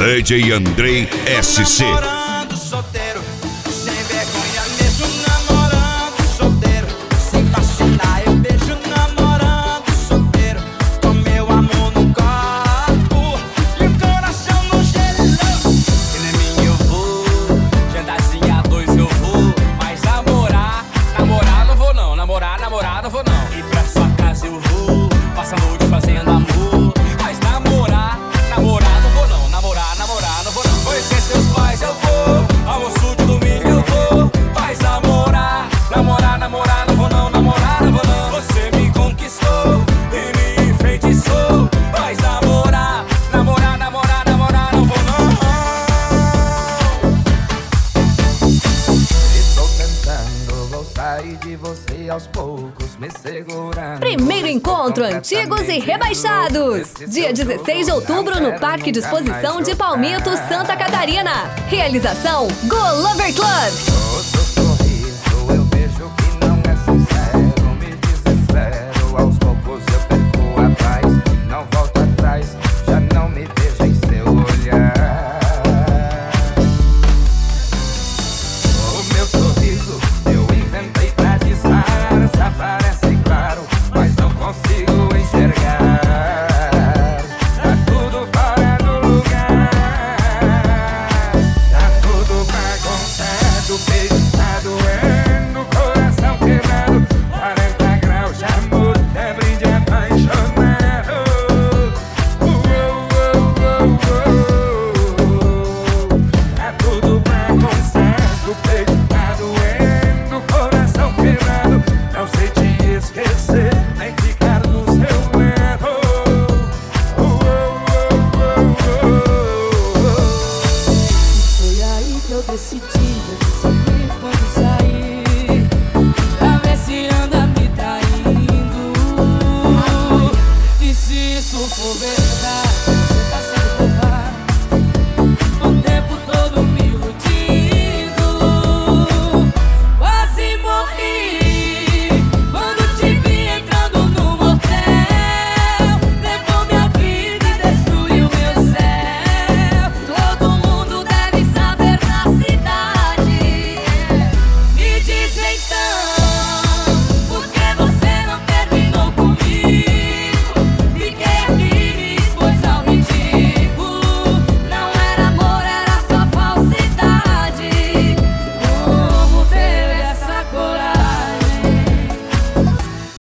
DJ Andrei SC. Namorando solteiro, sem vergonha mesmo, namorando solteiro, sem vacilar eu beijo namorando solteiro, com meu amor no corpo e o coração no gelo. Cineminha eu vou, jantarzinha a dois eu vou, mas namorar não vou não, namorar não vou não. E pra sua casa eu vou, passa a noite fazendo amor, mas namorar não vou não, namorar não vou não. Conhecer seus pais eu vou, almoço de domingo eu vou, mas namorar não vou não, namorar não vou não. Você me conquistou e me enfeitiçou, mas namorar não vou não. Estou tentando, vou sair de você aos poucos, me segurando. Primeiro encontro Antigos e Rebaixados. Dia 16 de outubro no Parque de Exposição de Palmito, Santa Catarina. Realização Go Lover Club.